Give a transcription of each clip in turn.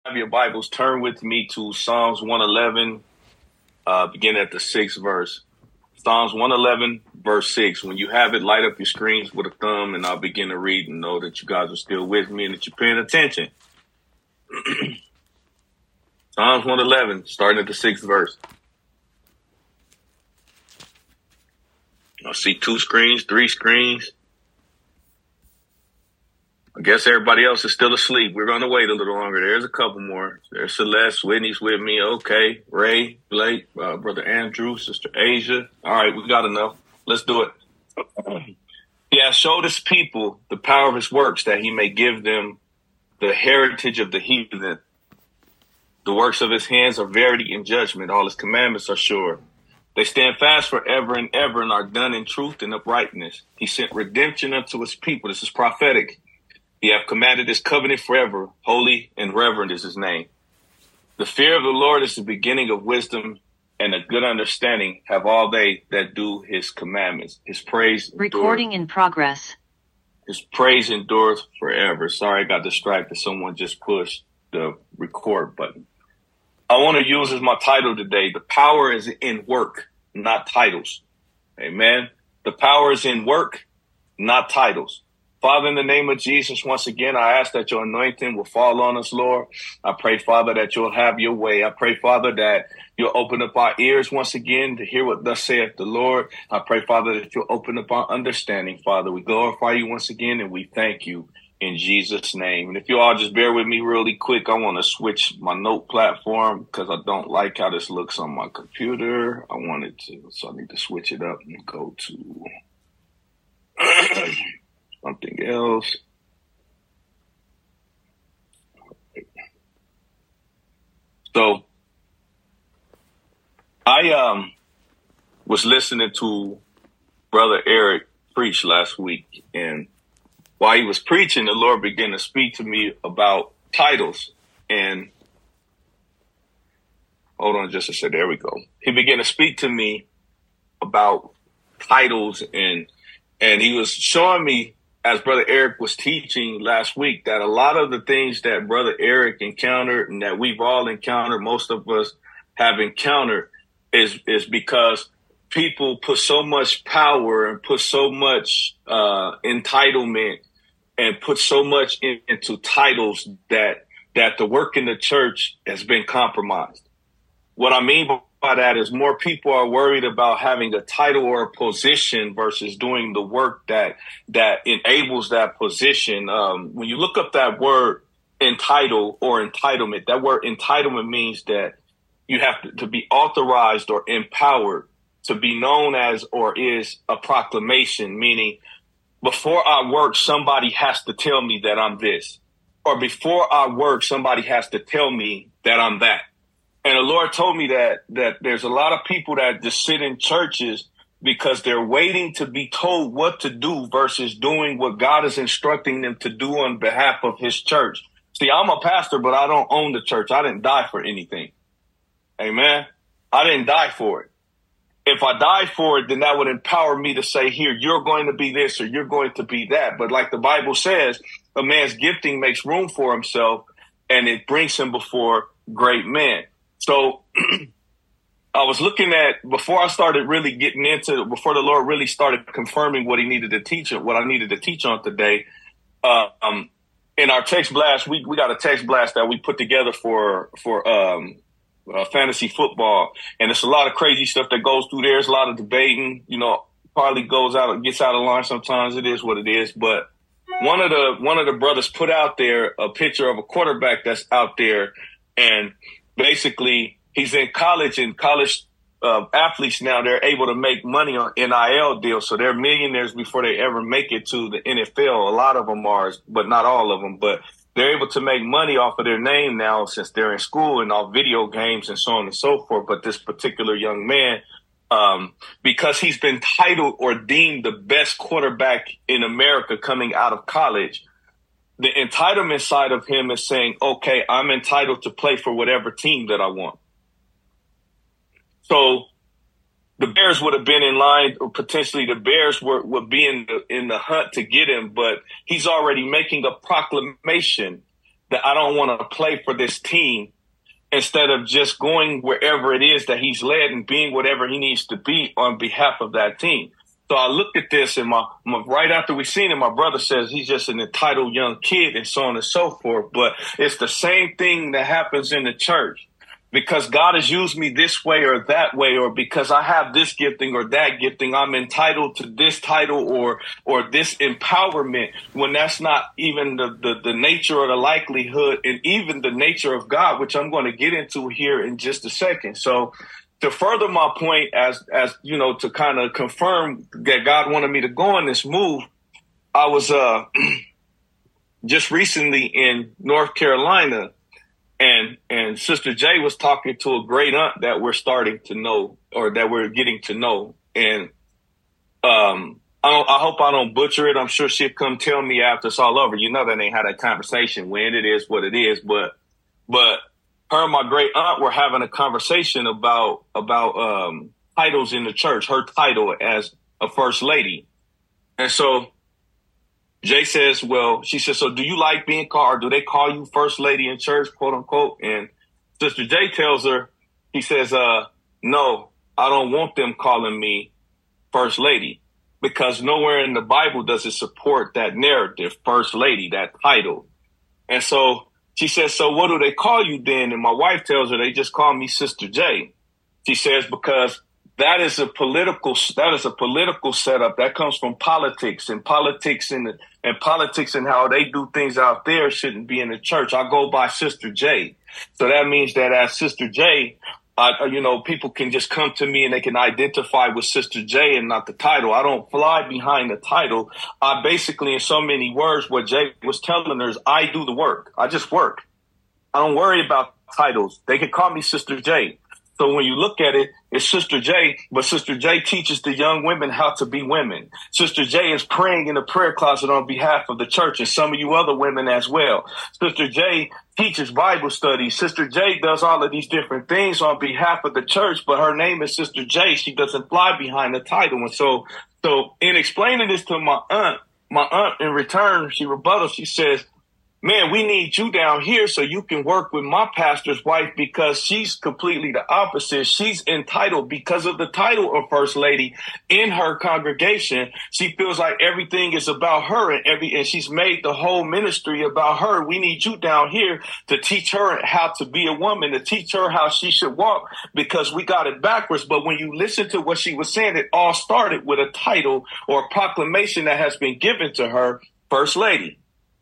Have your Bibles, turn with me to Psalms 111, begin at the 6th verse. Psalms 111, verse 6. When you have it, light up your screens with a thumb, and I'll begin to read and know that you guys are still with me and that you're paying attention. Psalms 111, starting at the 6th verse. I see 2 screens, 3 screens. I guess everybody else is still asleep. We're going to wait a little longer. There's a couple more. There's Celeste. Whitney's with me. Okay. Ray, Blake, Brother Andrew, Sister Asia. All right, we got enough. Let's do it. He has showed his people the power of his works, that he may give them the heritage of the heathen. The works of his hands are verity and judgment. All his commandments are sure. They stand fast forever and ever and are done in truth and uprightness. He sent redemption unto his people. This is prophetic. He hath commanded his covenant forever. Holy and reverend is his name. The fear of the Lord is the beginning of wisdom, and a good understanding have all they that do his commandments. His praise recording in progress. His praise endureth forever. Sorry, I got distracted. Someone just pushed the record button. I want to use as my title today, the power is in work, not titles. Amen. The power is in work, not titles. Father, in the name of Jesus, once again, I ask that your anointing will fall on us, Lord. I pray, Father, that you'll have your way. I pray, Father, that you'll open up our ears once again to hear what thus saith the Lord. I pray, Father, that you'll open up our understanding, Father. We glorify you once again, and we thank you in Jesus' name. And if you all just bear with me really quick, I want to switch my note platform because I don't like how this looks on my computer. So I need to switch it up and go to something else. So I was listening to Brother Eric preach last week, and while he was preaching, the Lord began to speak to me about titles. And hold on just a second. There we go. He began to speak to me about titles, and he was showing me, as Brother Eric was teaching last week, that a lot of the things that Brother Eric encountered and that we've all encountered, most of us have encountered, is because people put so much power and put so much entitlement and put so much into titles that the work in the church has been compromised. What I mean by that is more people are worried about having a title or a position versus doing the work that enables that position. When you look up that word entitle or entitlement, that word entitlement means that you have to be authorized or empowered to be known as, or is a proclamation, meaning before I work, somebody has to tell me that I'm this, or before I work, somebody has to tell me that I'm that. And the Lord told me that there's a lot of people that just sit in churches because they're waiting to be told what to do versus doing what God is instructing them to do on behalf of his church. See, I'm a pastor, but I don't own the church. I didn't die for anything. Amen. I didn't die for it. If I died for it, then that would empower me to say, here, you're going to be this or you're going to be that. But like the Bible says, a man's gifting makes room for himself and it brings him before great men. So I was looking at, before the Lord really started confirming what he needed to teach, what I needed to teach on today, in our text blast, we got a text blast that we put together for fantasy football. And it's a lot of crazy stuff that goes through there. There's a lot of debating, probably gets out of line sometimes. It is what it is. But one of the brothers put out there a picture of a quarterback that's out there, and basically he's in college, and college athletes now, they're able to make money on NIL deals. So they're millionaires before they ever make it to the NFL. A lot of them are, but not all of them. But they're able to make money off of their name now since they're in school and off video games and so on and so forth. But this particular young man, because he's been titled or deemed the best quarterback in America coming out of college, the entitlement side of him is saying, okay, I'm entitled to play for whatever team that I want. So the Bears would have been in line, or potentially the Bears would be in the hunt to get him, but he's already making a proclamation that I don't want to play for this team instead of just going wherever it is that he's led and being whatever he needs to be on behalf of that team. So I looked at this, and my right after we seen it, my brother says he's just an entitled young kid and so on and so forth. But it's the same thing that happens in the church. Because God has used me this way or that way, or because I have this gifting or that gifting, I'm entitled to this title or this empowerment, when that's not even the nature or the likelihood and even the nature of God, which I'm going to get into here in just a second. So to further my point, as you know, to kind of confirm that God wanted me to go on this move, I was just recently in North Carolina. And Sister J was talking to a great aunt that we're starting to know, or that we're getting to know. And I hope I don't butcher it. I'm sure she'll come tell me after it's all over. You know, that ain't how that conversation went. It is what it is. But her and my great aunt were having a conversation about titles in the church, her title as a first lady. And so Jay says, well, she says, so do you like being called, or do they call you first lady in church, quote unquote? And Sister Jay tells her, he says, no, I don't want them calling me first lady, because nowhere in the Bible does it support that narrative, first lady, that title. And so she says, so what do they call you then? And my wife tells her, they just call me Sister J. She says, because that is a political setup that comes from politics, and politics and how they do things out there shouldn't be in the church. I go by Sister J. So that means that as Sister J, people can just come to me and they can identify with Sister J and not the title. I don't fly behind the title. I basically, in so many words, what Jay was telling her is I do the work. I just work. I don't worry about titles. They can call me Sister J. So when you look at it, it's Sister J, but Sister J teaches the young women how to be women. Sister J is praying in the prayer closet on behalf of the church and some of you other women as well. Sister J teaches Bible studies. Sister J does all of these different things on behalf of the church, but her name is Sister J. She doesn't fly behind the title. And so in explaining this to my aunt in return, she rebuttals. She says, man, we need you down here so you can work with my pastor's wife, because she's completely the opposite. She's entitled because of the title of First Lady in her congregation. She feels like everything is about her and she's made the whole ministry about her. We need you down here to teach her how to be a woman, to teach her how she should walk, because we got it backwards. But when you listen to what she was saying, it all started with a title or a proclamation that has been given to her, First Lady.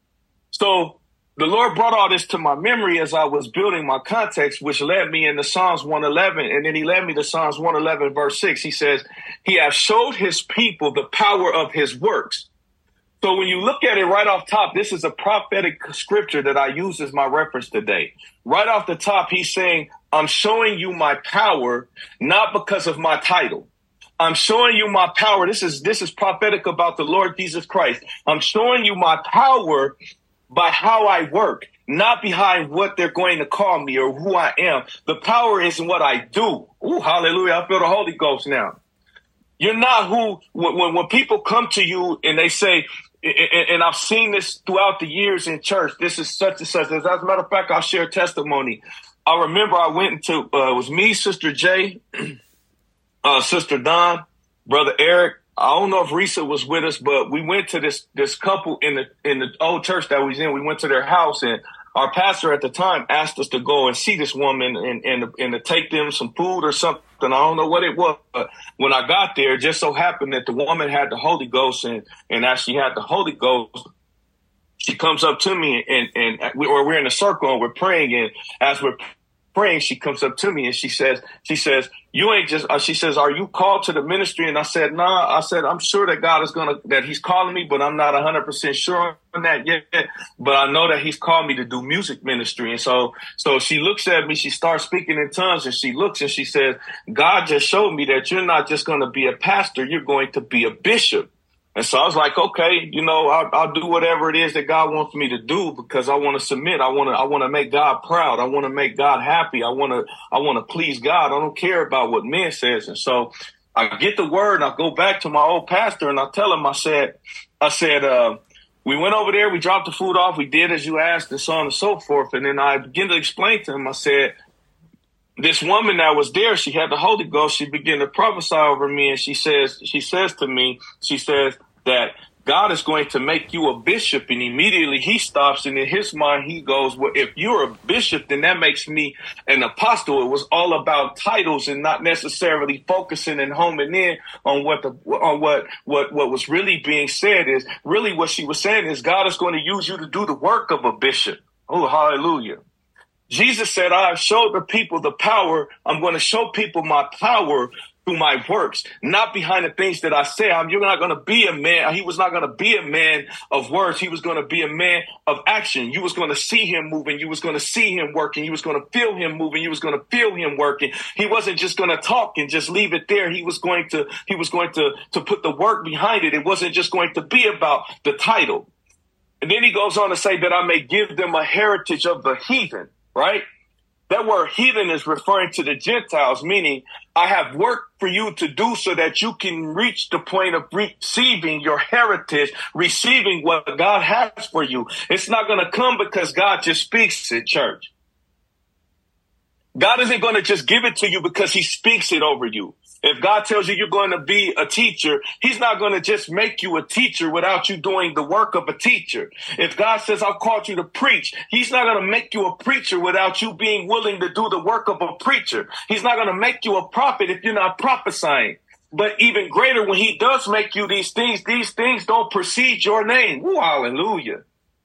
So the Lord brought all this to my memory as I was building my context, which led me into Psalms 111. And then he led me to Psalms 111, verse 6. He says, he has showed his people the power of his works. So when you look at it right off top, this is a prophetic scripture that I use as my reference today. Right off the top, he's saying, I'm showing you my power, not because of my title. I'm showing you my power. This is prophetic about the Lord Jesus Christ. I'm showing you my power by how I work, not behind what they're going to call me or who I am. The power is in what I do. Ooh, hallelujah. I feel the Holy Ghost now. You're not who, when people come to you and they say, and I've seen this throughout the years in church, this is such and such. As a matter of fact, I'll share a testimony. I remember I went into, it was me, Sister J, Sister Don, Brother Eric. I don't know if Risa was with us, but we went to this couple in the old church that we was in. We went to their house, and our pastor at the time asked us to go and see this woman and to take them some food or something. I don't know what it was, but when I got there, it just so happened that the woman had the Holy Ghost, and as she had the Holy Ghost, she comes up to me and we're in a circle and we're praying, and as we're praying, she comes up to me and she says, you ain't just, she says, are you called to the ministry? And I said, nah. I said, I'm sure that God is that he's calling me, but I'm not 100% sure on that yet. But I know that he's called me to do music ministry. And so she looks at me, she starts speaking in tongues, and she looks and she says, God just showed me that you're not just going to be a pastor, you're going to be a bishop. And so I was like, okay, I'll do whatever it is that God wants me to do, because I want to submit. I want to make God proud. I want to make God happy. I want to please God. I don't care about what men says. And so I get the word and I go back to my old pastor and I tell him, I said, We went over there, we dropped the food off, we did as you asked, and so on and so forth. And then I began to explain to him, I said, this woman that was there, she had the Holy Ghost. She began to prophesy over me. And she says to me, that God is going to make you a bishop. And immediately he stops. And in his mind, he goes, well, if you're a bishop, then that makes me an apostle. It was all about titles and not necessarily focusing and homing in on what was really being said. Is really what she was saying is God is going to use you to do the work of a bishop. Oh, hallelujah. Jesus said, I have showed the people the power. I'm going to show people my power through my works, not behind the things that I say. You're not going to be a man. He was not going to be a man of words. He was going to be a man of action. You was going to see him moving. You was going to see him working. You was going to feel him moving. You was going to feel him working. He wasn't just going to talk and just leave it there. He was going to put the work behind it. It wasn't just going to be about the title. And then he goes on to say that I may give them a heritage of the heathen. Right? That word heathen is referring to the Gentiles, meaning I have work for you to do so that you can reach the point of receiving your heritage, receiving what God has for you. It's not going to come because God just speaks it, church. God isn't going to just give it to you because he speaks it over you. If God tells you you're going to be a teacher, he's not going to just make you a teacher without you doing the work of a teacher. If God says, I've called you to preach, he's not going to make you a preacher without you being willing to do the work of a preacher. He's not going to make you a prophet if you're not prophesying. But even greater, when he does make you these things don't precede your name. Woo, hallelujah.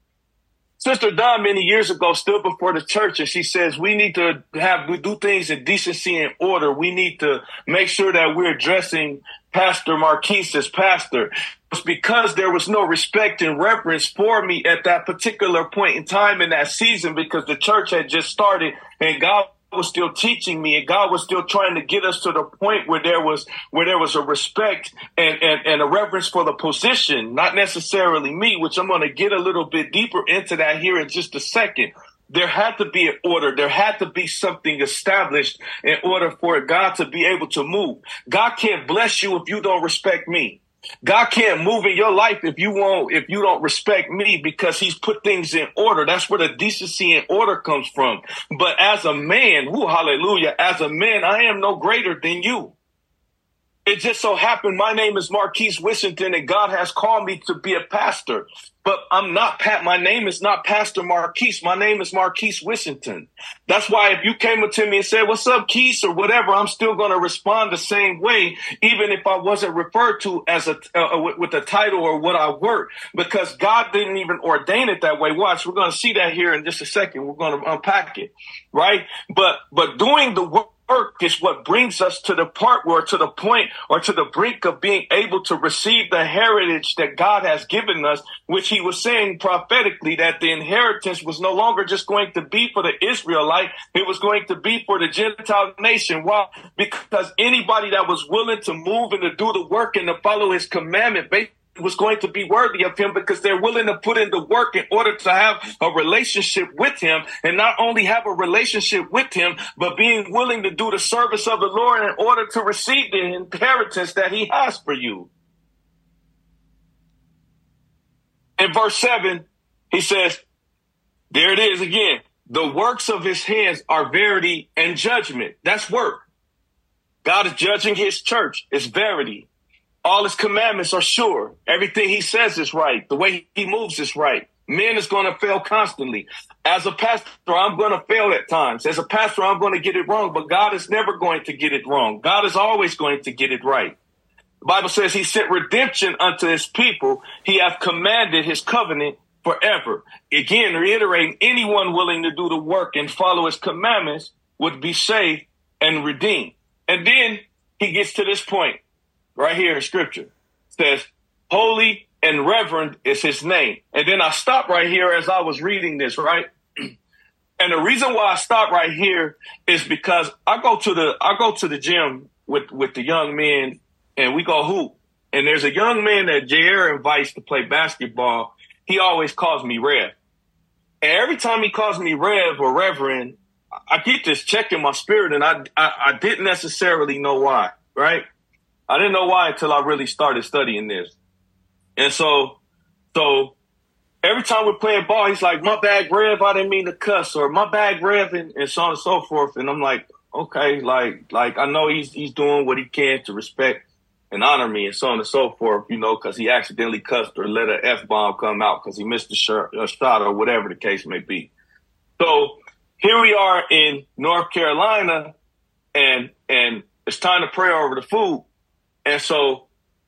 Sister Dawn many years ago stood before the church and she says, we need to do things in decency and order. We need to make sure that we're addressing Pastor Marquise as pastor. It's because there was no respect and reverence for me at that particular point in time in that season, because the church had just started and God was still teaching me, and God was still trying to get us to the point where there was a respect and a reverence for the position, not necessarily me, which I'm going to get a little bit deeper into that here in just a second. There had to be an order. There had to be something established in order for God to be able to move. God can't bless you if you don't respect me. God can't move in your life if you don't respect me, because he's put things in order. That's where the decency and order comes from. But as a man, hallelujah, as a man, I am no greater than you. It just so happened my name is Marquise Wishington and God has called me to be a pastor. But my name is not Pastor Marquise. My name is Marquise Wishington. That's why if you came up to me and said, what's up, Keith, or whatever, I'm still going to respond the same way, even if I wasn't referred to as with the title or what I work, because God didn't even ordain it that way. Watch, we're going to see that here in just a second. We're going to unpack it, right? But doing the work is what brings us to the part where, to the point or to the brink of being able to receive the heritage that God has given us, which he was saying prophetically that the inheritance was no longer just going to be for the Israelite. It was going to be for the Gentile nation. Why? Because anybody that was willing to move and to do the work and to follow his commandment was going to be worthy of him, because they're willing to put in the work in order to have a relationship with him, and not only have a relationship with him, but being willing to do the service of the Lord in order to receive the inheritance that he has for you. In verse 7, he says, there it is again. The works of his hands are verity and judgment. That's work. God is judging his church. It's verity. All his commandments are sure. Everything he says is right. The way he moves is right. Man is going to fail constantly. As a pastor, I'm going to fail at times. As a pastor, I'm going to get it wrong, but God is never going to get it wrong. God is always going to get it right. The Bible says he sent redemption unto his people. He hath commanded his covenant forever. Again, reiterating, anyone willing to do the work and follow his commandments would be saved and redeemed. And then he gets to this point. Right here in scripture, it says, holy and reverend is his name. And then I stopped right here as I was reading this, right? And the reason why I stopped right here is because I go to the gym with the young men and we go hoop. And there's a young man that JR invites to play basketball. He always calls me Rev. And every time he calls me Rev or Reverend, I get this check in my spirit, and I didn't necessarily know why, right? I didn't know why until I really started studying this. And so every time we're playing ball, he's like, my bad, Rev, I didn't mean to cuss, or my bad, Rev, and so on and so forth. And I'm like, okay, like I know he's doing what he can to respect and honor me and so on and so forth, you know, because he accidentally cussed or let an F-bomb come out because he missed a shot or whatever the case may be. So here we are in North Carolina, and it's time to pray over the food. And so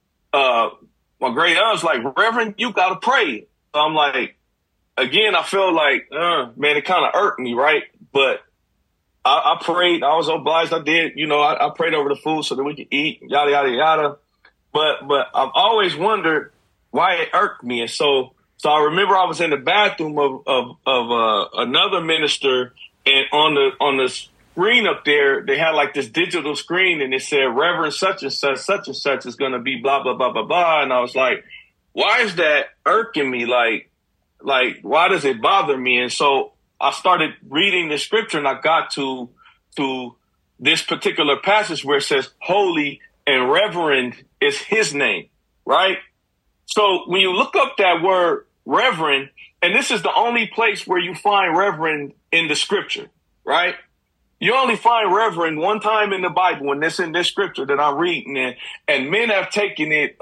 my great aunt's like, Reverend, you got to pray. So I'm like, again, I feel like, man, it kind of irked me, right? But I prayed. I was obliged. I did. You know, I prayed over the food so that we could eat, yada, yada, yada. But I've always wondered why it irked me. And so I remember I was in the bathroom of another minister, and on the screen up there, they had like this digital screen, and it said Reverend such and such is going to be blah, blah, blah, blah, blah. And I was like, why is that irking me? Like, why does it bother me? And so I started reading the scripture, and I got to this particular passage where it says holy and reverend is his name, right? So when you look up that word reverend, and this is the only place where you find reverend in the scripture, right? You only find reverend one time in the Bible, and it's in this scripture that I'm reading, and men have taken it.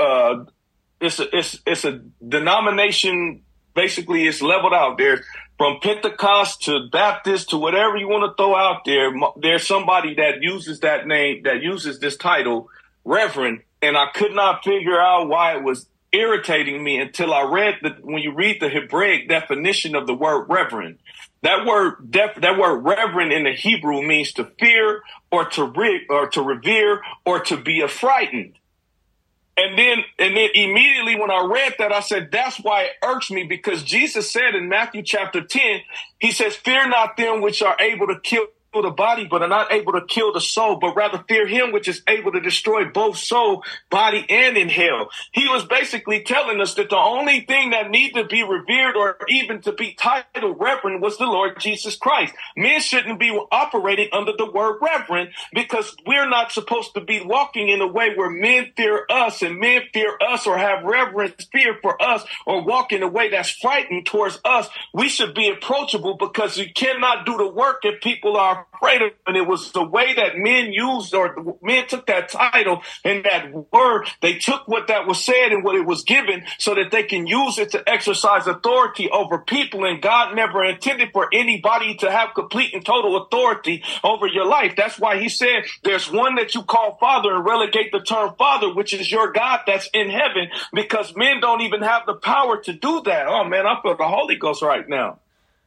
It's a denomination. Basically, it's leveled out there from Pentecost to Baptist to whatever you want to throw out there. There's somebody that uses that name, that uses this title, Reverend. And I could not figure out why it was irritating me until I read when you read the Hebraic definition of the word reverend. That word reverend in the Hebrew means to fear or to revere or to be affrighted. And then immediately when I read that, I said, that's why it irks me, because Jesus said in Matthew chapter 10, he says, fear not them which are able to kill the body, but are not able to kill the soul, but rather fear him which is able to destroy both soul, body, and in hell. He was basically telling us that the only thing that needed to be revered or even to be titled reverend was the Lord Jesus Christ. Men shouldn't be operating under the word reverend, because we're not supposed to be walking in a way where men fear us, and men fear us or have reverence, fear for us, or walk in a way that's frightened towards us. We should be approachable, because you cannot do the work if people are afraid of it. And it was the way that men used, or men took that title and that word. They took what that was said and what it was given so that they can use it to exercise authority over people. And God never intended for anybody to have complete and total authority over your life. That's why he said there's one that you call father, and relegate the term father, which is your God that's in heaven, because men don't even have the power to do that. Oh man, I feel the Holy Ghost right now.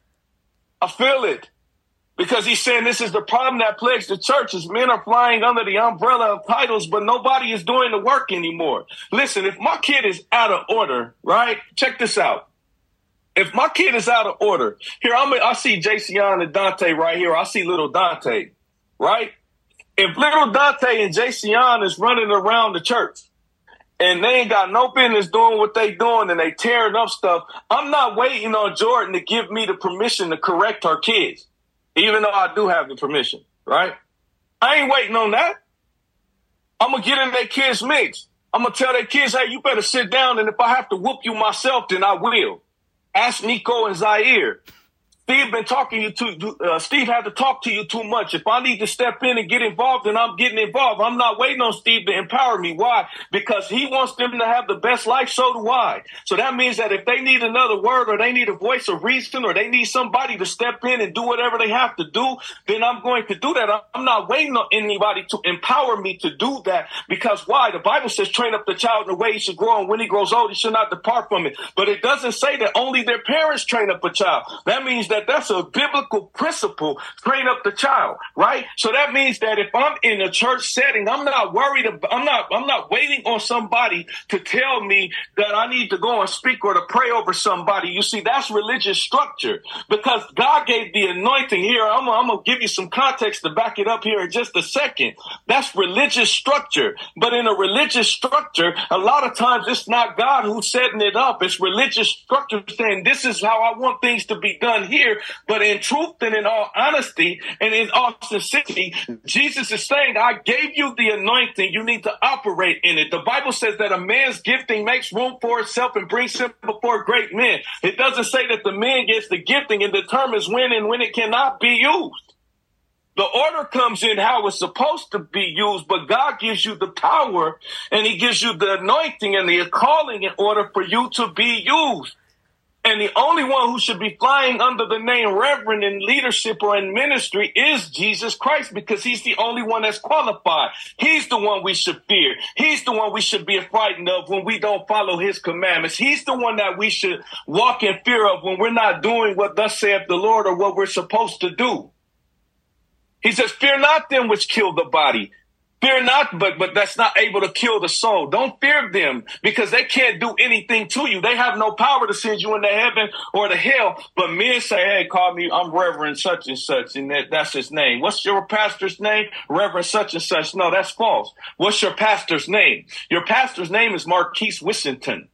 I feel it. Because he's saying this is the problem that plagues the church, is men are flying under the umbrella of titles, but nobody is doing the work anymore. Listen, if my kid is out of order, right? Check this out. If my kid is out of order, here I see Jason and Dante right here. I see little Dante, right? If little Dante and Jason is running around the church and they ain't got no business doing what they doing and they tearing up stuff, I'm not waiting on Jordan to give me the permission to correct her kids. Even though I do have the permission, right? I ain't waiting on that. I'm going to get in their kids' mix. I'm going to tell their kids, hey, you better sit down, and if I have to whoop you myself, then I will. Ask Nico and Zaire. Steve been talking you to. Steve had to talk to you too much. If I need to step in and get involved, then I'm getting involved. I'm not waiting on Steve to empower me. Why? Because he wants them to have the best life. So do I. So that means that if they need another word, or they need a voice of reason, or they need somebody to step in and do whatever they have to do, then I'm going to do that. I'm not waiting on anybody to empower me to do that. Because why? The Bible says, train up the child in the way he should grow, and when he grows old, he should not depart from it. But it doesn't say that only their parents train up a child. That means that's a biblical principle, train up the child, right? So that means that if I'm in a church setting, I'm not worried about, I'm not waiting on somebody to tell me that I need to go and speak or to pray over somebody. You see, that's religious structure, because God gave the anointing here. I'm going to give you some context to back it up here in just a second. That's religious structure. But in a religious structure, a lot of times it's not God who's setting it up. It's religious structure saying, this is how I want things to be done here. fear, but in truth and in all honesty and in all sincerity, Jesus is saying, I gave you the anointing. You need to operate in it. The Bible says that a man's gifting makes room for itself and brings him before great men. It doesn't say that the man gets the gifting and determines when and when it cannot be used. The order comes in how it's supposed to be used, but God gives you the power and he gives you the anointing and the calling in order for you to be used. And the only one who should be flying under the name Reverend in leadership or in ministry is Jesus Christ, because he's the only one that's qualified. He's the one we should fear. He's the one we should be frightened of when we don't follow his commandments. He's the one that we should walk in fear of when we're not doing what thus saith the Lord or what we're supposed to do. He says, fear not them which kill the body. Fear not, but that's not able to kill the soul. Don't fear them because they can't do anything to you. They have no power to send you into heaven or to hell. But men say, hey, call me, I'm Reverend such and such, and that's his name. What's your pastor's name? Reverend such and such. No, that's false. What's your pastor's name? Your pastor's name is Marquise Wissington.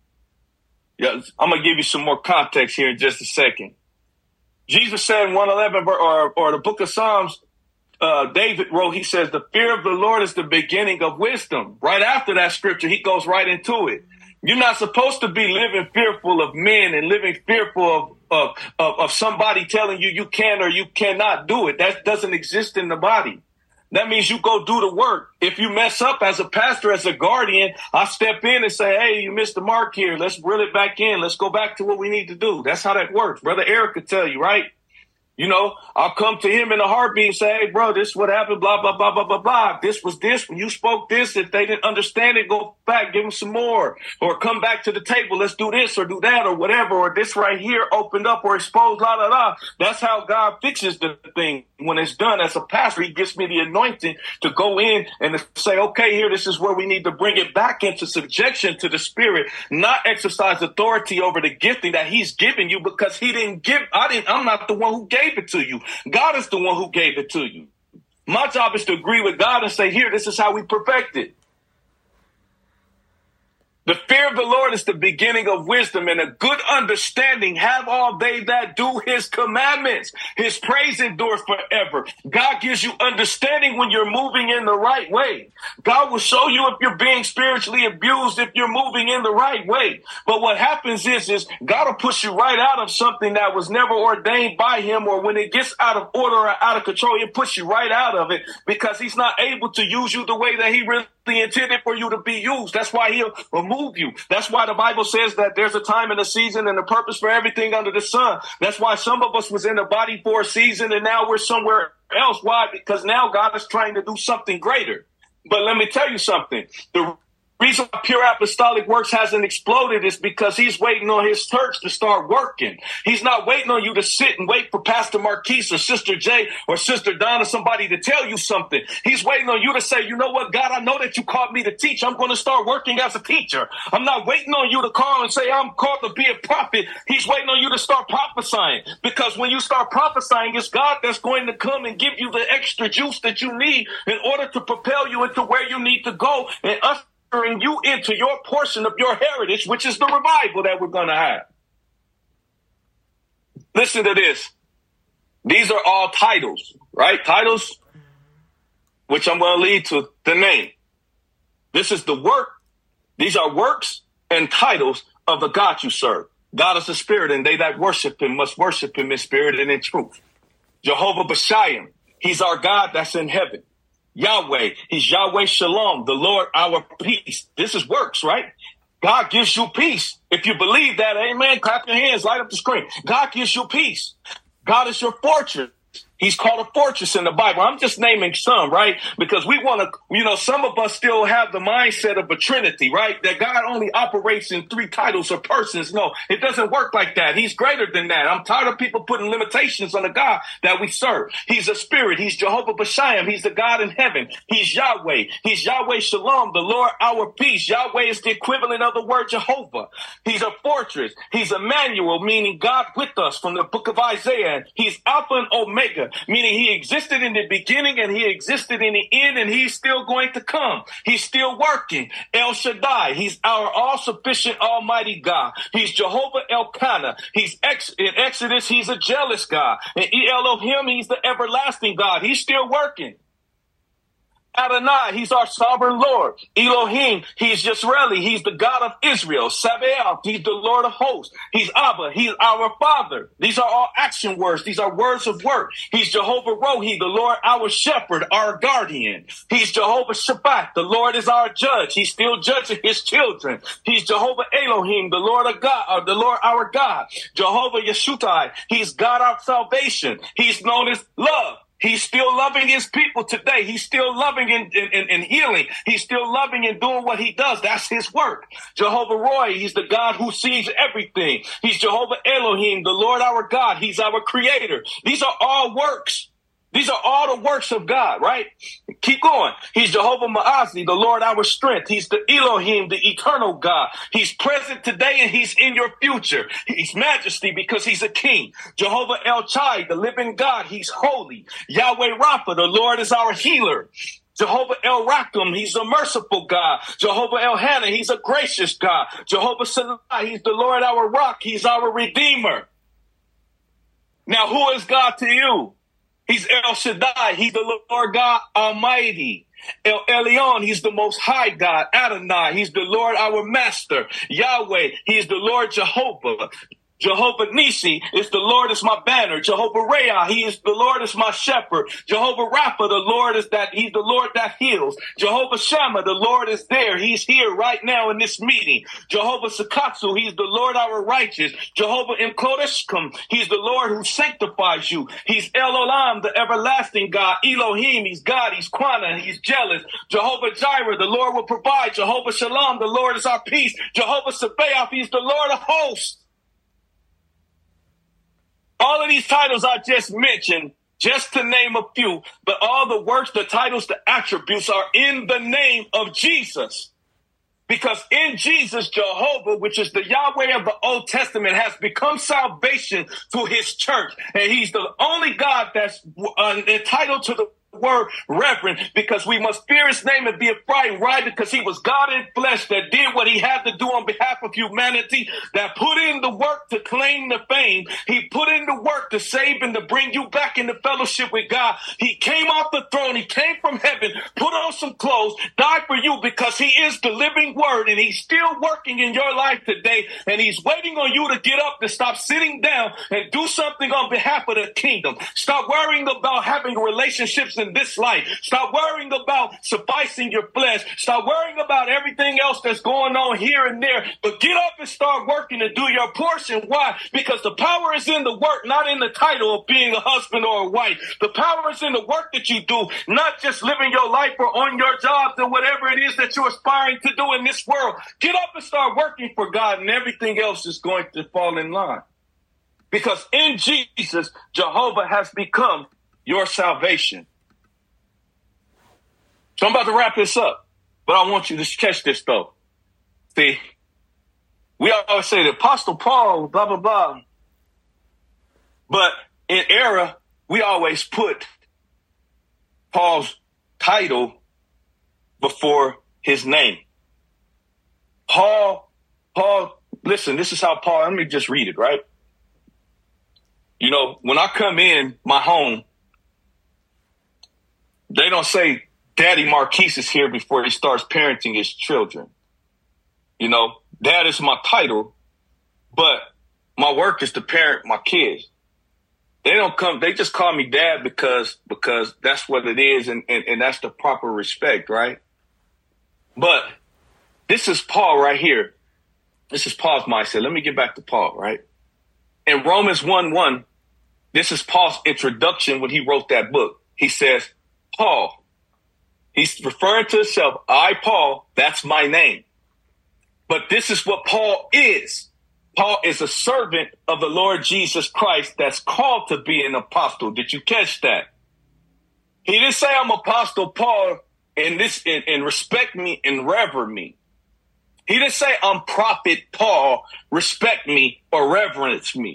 Yeah, I'm going to give you some more context here in just a second. Jesus said in 111 or the book of Psalms, David wrote, he says, the fear of the Lord is the beginning of wisdom. Right after that scripture, he goes right into it. You're not supposed to be living fearful of men and living fearful of somebody telling you you can or you cannot do it. That doesn't exist in the body. That means you go do the work. If you mess up as a pastor, as a guardian, I step in and say, hey, you missed the mark here. Let's reel it back in. Let's go back to what we need to do. That's how that works. Brother Eric could tell you, right? You know, I'll come to him in a heartbeat and say, hey, bro, this is what happened, blah, blah, blah, blah, blah, blah. This was this. When you spoke this, if they didn't understand it, go back, give them some more. Or come back to the table, let's do this or do that or whatever. Or this right here opened up or exposed, la, la, la. That's how God fixes the thing. When it's done as a pastor, he gives me the anointing to go in and to say, okay, here, this is where we need to bring it back into subjection to the Spirit, not exercise authority over the gifting that he's given you because he didn't give. I'm not the one who gave it to you. God is the one who gave it to you. My job is to agree with God and say, here, this is how we perfect it. The fear of the Lord is the beginning of wisdom, and a good understanding have all they that do his commandments. His praise endures forever. God gives you understanding when you're moving in the right way. God will show you if you're being spiritually abused, if you're moving in the right way. But what happens is God will push you right out of something that was never ordained by him, or when it gets out of order or out of control, he'll push you right out of it because he's not able to use you the way that he really intended for you to be used. That's why he'll remove you. That's why the Bible says that there's a time and a season and a purpose for everything under the sun. That's why some of us was in the body for a season and now we're somewhere else. Why? Because now God is trying to do something greater. But let me tell you something. The reason why Pure Apostolic Works hasn't exploded is because he's waiting on his church to start working. He's not waiting on you to sit and wait for Pastor Marquise or Sister J or Sister Donna, somebody to tell you something. He's waiting on you to say, you know what, God, I know that you called me to teach. I'm going to start working as a teacher. I'm not waiting on you to call and say I'm called to be a prophet. He's waiting on you to start prophesying, because when you start prophesying, it's God that's going to come and give you the extra juice that you need in order to propel you into where you need to go and ushering you into your portion of your heritage, which is the revival that we're going to have. Listen to this. These are all titles, right? Titles, which I'm going to lead to the name. This is the work. These are works and titles of the God you serve. God is a spirit, and they that worship him must worship him in spirit and in truth. Jehovah B'Shaim, he's our God that's in heaven. Yahweh, he's Yahweh Shalom, the Lord our peace. This is works, right? God gives you peace. If you believe that, amen, clap your hands, light up the screen. God gives you peace. God is your fortress. He's called a fortress in the Bible. I'm just naming some, right? Because we want to, some of us still have the mindset of a Trinity, right? That God only operates in 3 titles or persons. No, it doesn't work like that. He's greater than that. I'm tired of people putting limitations on the God that we serve. He's a spirit. He's Jehovah B'Shaim. He's the God in heaven. He's Yahweh. He's Yahweh Shalom, the Lord our peace. Yahweh is the equivalent of the word Jehovah. He's a fortress. He's Emmanuel, meaning God with us, from the book of Isaiah. He's Alpha and Omega. Omega, meaning he existed in the beginning and he existed in the end, and he's still going to come. He's still working. El Shaddai, he's our all-sufficient almighty God. He's Jehovah Elkanah. He's in Exodus, he's a jealous God. In Elohim, he's the everlasting God. He's still working. Adonai, he's our sovereign Lord. Elohim, he's Yisraeli. He's the God of Israel. Sabaoth, he's the Lord of hosts. He's Abba, he's our Father. These are all action words. These are words of work. He's Jehovah Rohi, the Lord our shepherd, our guardian. He's Jehovah Shabbat, the Lord is our judge. He's still judging his children. He's Jehovah Elohim, the Lord of God, or the Lord our God. Jehovah Yeshutai, he's God our salvation. He's known as love. He's still loving his people today. He's still loving and healing. He's still loving and doing what he does. That's his work. Jehovah Roy, he's the God who sees everything. He's Jehovah Elohim, the Lord our God. He's our creator. These are all works. These are all the works of God, right? Keep going. He's Jehovah Ma'azi, the Lord our strength. He's the Elohim, the eternal God. He's present today and he's in your future. He's majesty because he's a king. Jehovah El Chai, the living God. He's holy. Yahweh Rapha, the Lord is our healer. Jehovah El Rakim, he's a merciful God. Jehovah El Hannah, he's a gracious God. Jehovah Sinai, he's the Lord our rock. He's our redeemer. Now, who is God to you? He's El Shaddai. He's the Lord God Almighty. El Elyon, he's the most high God. Adonai, he's the Lord our master. Yahweh, he's the Lord Jehovah. Jehovah Nisi is the Lord is my banner. Jehovah Reah, he is the Lord is my shepherd. Jehovah Rapha, the Lord is that he's the Lord that heals. Jehovah Shammah, the Lord is there. He's here right now in this meeting. Jehovah Sakatsu, he's the Lord our righteous. Jehovah Imkodeshkum, he's the Lord who sanctifies you. He's El Olam, the everlasting God. Elohim, he's God, he's Quana, he's jealous. Jehovah Jireh, the Lord will provide. Jehovah Shalom, the Lord is our peace. Jehovah Sabaoth, he's the Lord of hosts. All of these titles I just mentioned, just to name a few, but all the works, the titles, the attributes are in the name of Jesus. Because in Jesus, Jehovah, which is the Yahweh of the Old Testament, has become salvation to his church. And he's the only God that's entitled to the word reverend, because we must fear his name and be afraid, right? Because he was God in flesh that did what he had to do on behalf of humanity, that put in the work to claim the fame. He put in the work to save and to bring you back into fellowship with God. He came off the throne. He came from heaven, put on some clothes, died for you because he is the living word, and he's still working in your life today. And he's waiting on you to get up, to stop sitting down and do something on behalf of the kingdom. Stop worrying about having relationships in this life. Stop worrying about sufficing your flesh. Stop worrying about everything else that's going on here and there. But get up and start working and do your portion. Why? Because the power is in the work, not in the title of being a husband or a wife. The power is in the work that you do, not just living your life or on your jobs or whatever it is that you're aspiring to do in this world. Get up and start working for God, and everything else is going to fall in line. Because in Jesus, Jehovah has become your salvation. So I'm about to wrap this up, but I want you to catch this though. See, we always say the Apostle Paul, blah, blah, blah. But in error, we always put Paul's title before his name. Paul, listen, this is how Paul, let me just read it, right? You know, when I come in my home, they don't say, Daddy Marquise is here before he starts parenting his children. You know, Dad is my title, but my work is to parent my kids. They just call me Dad because that's what it is, and that's the proper respect, right? But this is Paul right here. This is Paul's mindset. Let me get back to Paul, right? In Romans 1:1, this is Paul's introduction when he wrote that book. He says, Paul. He's referring to himself, I, Paul, that's my name. But this is what Paul is. Paul is a servant of the Lord Jesus Christ that's called to be an apostle. Did you catch that? He didn't say I'm Apostle Paul and respect me and rever me. He didn't say I'm Prophet Paul, respect me or reverence me.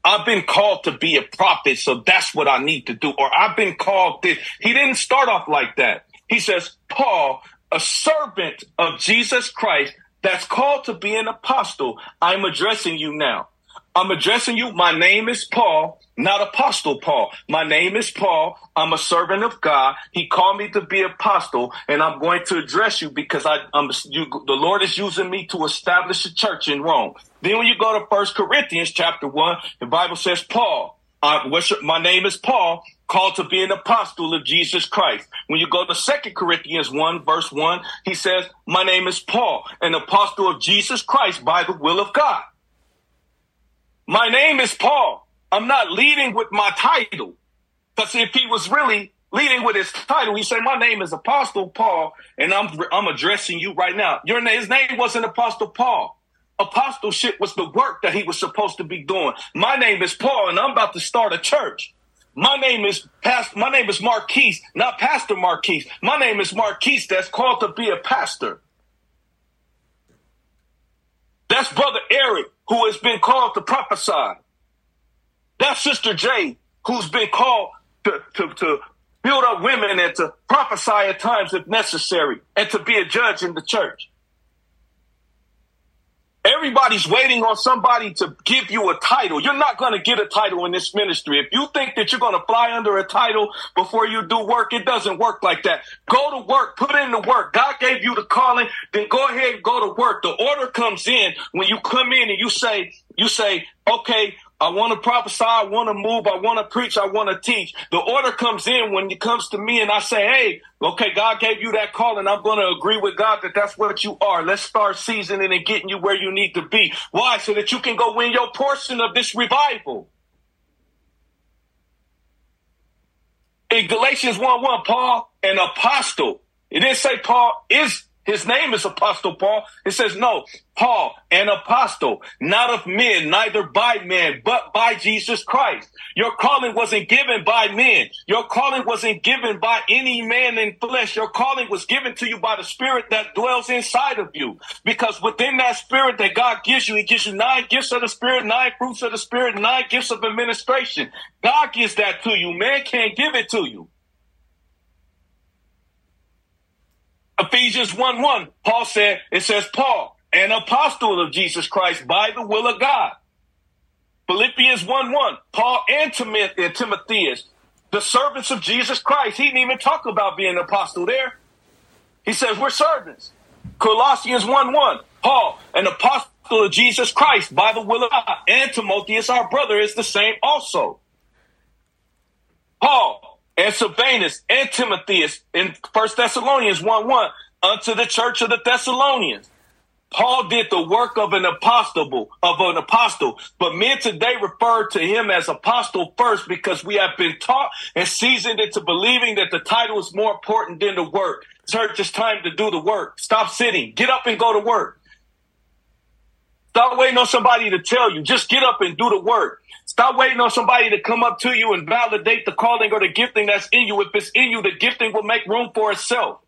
I've been called to be a prophet, so that's what I need to do. Or I've been called this. He didn't start off like that. He says, Paul, a servant of Jesus Christ that's called to be an apostle. I'm addressing you now. I'm addressing you. My name is Paul, not Apostle Paul. My name is Paul. I'm a servant of God. He called me to be apostle, and I'm going to address you because the Lord is using me to establish a church in Rome. Then when you go to 1 Corinthians chapter 1, the Bible says, Paul, my name is Paul, called to be an apostle of Jesus Christ. When you go to 2 Corinthians 1, verse 1, he says, my name is Paul, an apostle of Jesus Christ by the will of God. My name is Paul. I'm not leading with my title. Because if he was really leading with his title, he said, my name is Apostle Paul, and I'm addressing you right now. His name wasn't Apostle Paul. Apostleship was the work that he was supposed to be doing. My name is Paul, and I'm about to start a church. My name is Marquise, not Pastor Marquise. My name is Marquise that's called to be a pastor. That's Brother Eric, who has been called to prophesy. That's Sister Jay, who's been called to build up women and to prophesy at times if necessary, and to be a judge in the church. Everybody's waiting on somebody to give you a title. You're not going to get a title in this ministry. If you think that you're going to fly under a title before you do work, it doesn't work like that. Go to work. Put in the work. God gave you the calling. Then go ahead and go to work. The order comes in when you come in and you say, okay, I want to prophesy, I want to move, I want to preach, I want to teach. The order comes in when it comes to me and I say, hey, okay, God gave you that call and I'm going to agree with God that that's what you are. Let's start seasoning and getting you where you need to be. Why? So that you can go win your portion of this revival. In Galatians 1:1, Paul, an apostle. It didn't say Paul his name is Apostle Paul. It says, no, Paul, an apostle, not of men, neither by men, but by Jesus Christ. Your calling wasn't given by men. Your calling wasn't given by any man in flesh. Your calling was given to you by the Spirit that dwells inside of you. Because within that Spirit that God gives you, he gives you 9 gifts of the Spirit, 9 fruits of the Spirit, 9 gifts of administration. God gives that to you. Man can't give it to you. Ephesians 1:1, Paul said, it says, Paul, an apostle of Jesus Christ by the will of God. Philippians 1:1, Paul and Timotheus, the servants of Jesus Christ. He didn't even talk about being an apostle there. He says we're servants. Colossians 1:1, Paul, an apostle of Jesus Christ by the will of God. And Timotheus, our brother, is the same also. Paul and Silvanus and Timotheus in 1 Thessalonians 1:1 unto the church of the Thessalonians. Paul did the work of an apostle, but men today refer to him as apostle first because we have been taught and seasoned into believing that the title is more important than the work. Church, it's time to do the work. Stop sitting. Get up and go to work. Stop waiting on somebody to tell you. Just get up and do the work. Stop waiting on somebody to come up to you and validate the calling or the gifting that's in you. If it's in you, the gifting will make room for itself.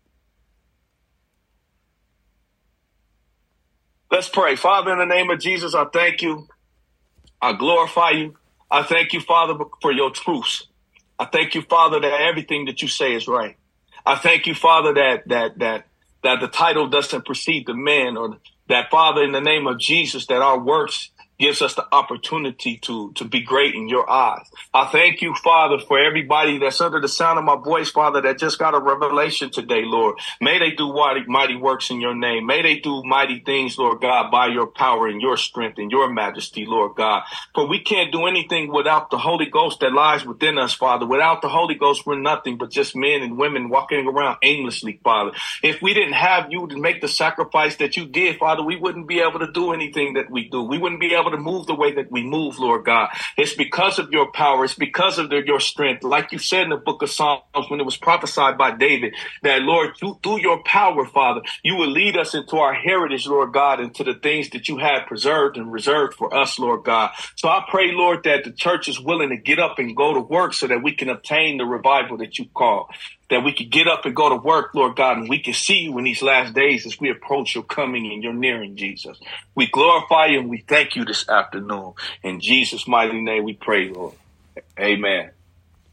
Let's pray. Father, in the name of Jesus, I thank you. I glorify you. I thank you, Father, for your truths. I thank you, Father, that everything that you say is right. I thank you, Father, that the title doesn't precede the man, or that, Father, in the name of Jesus, that our works gives us the opportunity to be great in your eyes. I thank you, Father, for everybody that's under the sound of my voice, Father, that just got a revelation today, Lord. May they do mighty works in your name. May they do mighty things, Lord God, by your power and your strength and your majesty, Lord God. For we can't do anything without the Holy Ghost that lies within us, Father. Without the Holy Ghost, we're nothing but just men and women walking around aimlessly, Father. If we didn't have you to make the sacrifice that you did, Father, we wouldn't be able to do anything that we do. We wouldn't be able to move the way that we move, Lord God. It's because of your power. It's because of your strength. Like you said in the book of Psalms when it was prophesied by David, that, Lord, through your power, Father, you will lead us into our heritage, Lord God, into the things that you have preserved and reserved for us, Lord God. So I pray, Lord, that the church is willing to get up and go to work so that we can obtain the revival that you call. that we could get up and go to work, Lord God, and we can see you in these last days as we approach your coming and your nearing, Jesus. We glorify you and we thank you this afternoon. In Jesus' mighty name we pray, Lord. Amen.